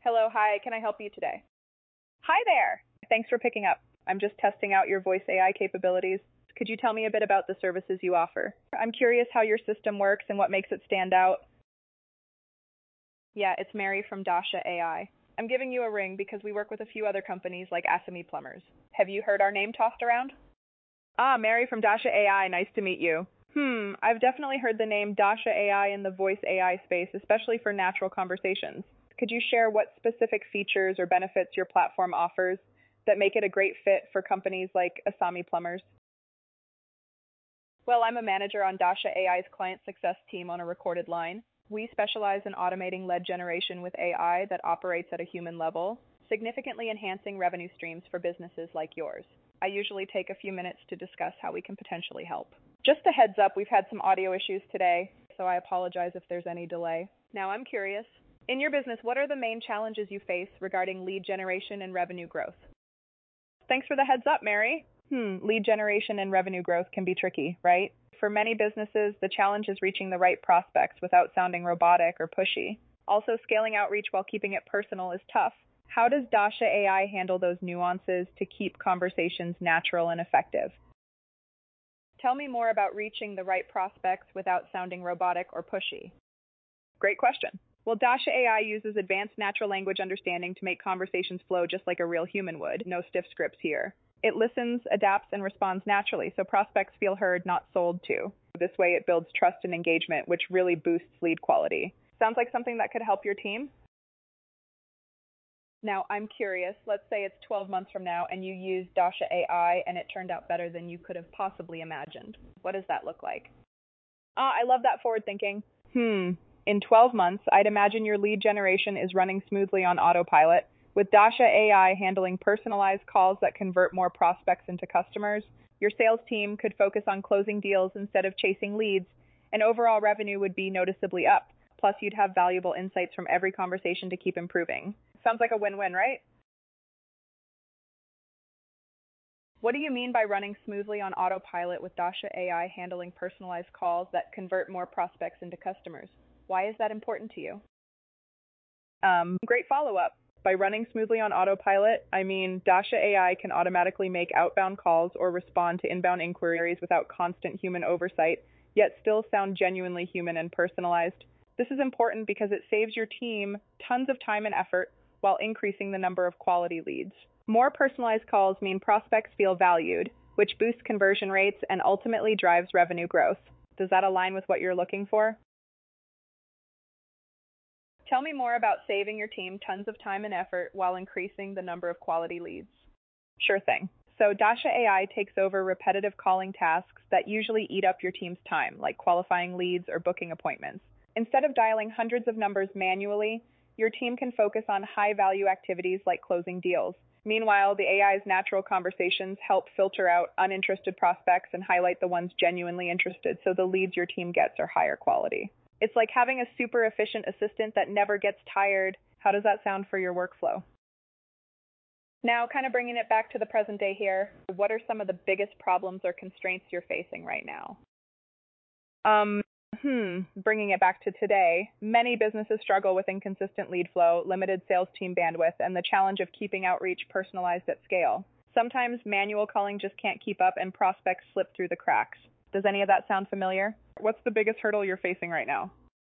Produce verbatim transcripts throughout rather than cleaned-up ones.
Hello, hi, can I help you today? Hi there. Thanks for picking up. I'm just testing out your voice A I capabilities. Could you tell me a bit about the services you offer? I'm curious how your system works and what makes it stand out. Yeah, it's Mary from Dasha A I. I'm giving you a ring because we work with a few other companies like Asami Plumbers. Have you heard our name tossed around? Ah, Mary from Dasha A I, nice to meet you. Hmm, I've definitely heard the name Dasha A I in the voice A I space, especially for natural conversations. Could you share what specific features or benefits your platform offers that make it a great fit for companies like Asami Plumbers? Well, I'm a manager on Dasha A I's client success team on a recorded line. We specialize in automating lead generation with A I that operates at a human level, significantly enhancing revenue streams for businesses like yours. I usually take a few minutes to discuss how we can potentially help. Just a heads up, we've had some audio issues today, so I apologize if there's any delay. Now I'm curious, in your business, what are the main challenges you face regarding lead generation and revenue growth? Thanks for the heads up, Mary. Hmm, lead generation and revenue growth can be tricky, right? For many businesses, the challenge is reaching the right prospects without sounding robotic or pushy. Also, scaling outreach while keeping it personal is tough. How does Dasha A I handle those nuances to keep conversations natural and effective? Tell me more about reaching the right prospects without sounding robotic or pushy. Great question. Well, Dasha A I uses advanced natural language understanding to make conversations flow just like a real human would. No stiff scripts here. It listens, adapts, and responds naturally, so prospects feel heard, not sold to. This way it builds trust and engagement, which really boosts lead quality. Sounds like something that could help your team? Now, I'm curious, let's say it's twelve months from now and you use Dasha A I and it turned out better than you could have possibly imagined. What does that look like? Ah, I love that forward thinking. Hmm. In twelve months, I'd imagine your lead generation is running smoothly on autopilot, with Dasha A I handling personalized calls that convert more prospects into customers. Your sales team could focus on closing deals instead of chasing leads, and overall revenue would be noticeably up. Plus, you'd have valuable insights from every conversation to keep improving. Sounds like a win-win, right? What do you mean by running smoothly on autopilot with Dasha A I handling personalized calls that convert more prospects into customers? Why is that important to you? Um, great follow-up. By running smoothly on autopilot, I mean Dasha A I can automatically make outbound calls or respond to inbound inquiries without constant human oversight, yet still sound genuinely human and personalized. This is important because it saves your team tons of time and effort while increasing the number of quality leads. More personalized calls mean prospects feel valued, which boosts conversion rates and ultimately drives revenue growth. Does that align with what you're looking for? Tell me more about saving your team tons of time and effort while increasing the number of quality leads. Sure thing. So Dasha A I takes over repetitive calling tasks that usually eat up your team's time, like qualifying leads or booking appointments. Instead of dialing hundreds of numbers manually, your team can focus on high-value activities like closing deals. Meanwhile, the A I's natural conversations help filter out uninterested prospects and highlight the ones genuinely interested, so the leads your team gets are higher quality. It's like having a super efficient assistant that never gets tired. How does that sound for your workflow? Now, kind of bringing it back to the present day here, what are some of the biggest problems or constraints you're facing right now? Um, hmm, bringing it back to today, many businesses struggle with inconsistent lead flow, limited sales team bandwidth, and the challenge of keeping outreach personalized at scale. Sometimes manual calling just can't keep up and prospects slip through the cracks. Does any of that sound familiar? What's the biggest hurdle you're facing right now?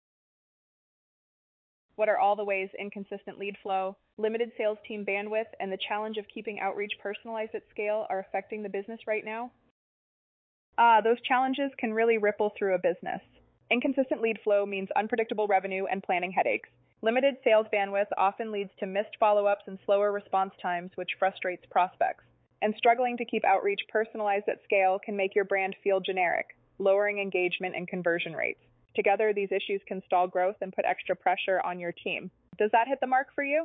What are all the ways inconsistent lead flow, limited sales team bandwidth, and the challenge of keeping outreach personalized at scale are affecting the business right now? Ah, those challenges can really ripple through a business. Inconsistent lead flow means unpredictable revenue and planning headaches. Limited sales bandwidth often leads to missed follow-ups and slower response times, which frustrates prospects. And struggling to keep outreach personalized at scale can make your brand feel generic, lowering engagement and conversion rates. Together, these issues can stall growth and put extra pressure on your team. Does that hit the mark for you?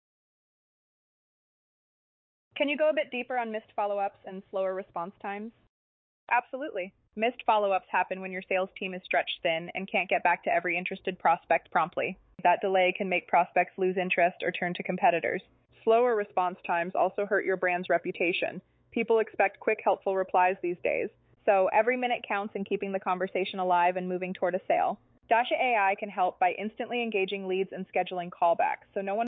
Can you go a bit deeper on missed follow-ups and slower response times? Absolutely. Missed follow-ups happen when your sales team is stretched thin and can't get back to every interested prospect promptly. That delay can make prospects lose interest or turn to competitors. Slower response times also hurt your brand's reputation. People expect quick, helpful replies these days. So every minute counts in keeping the conversation alive and moving toward a sale. Dasha A I can help by instantly engaging leads and scheduling callbacks, so no one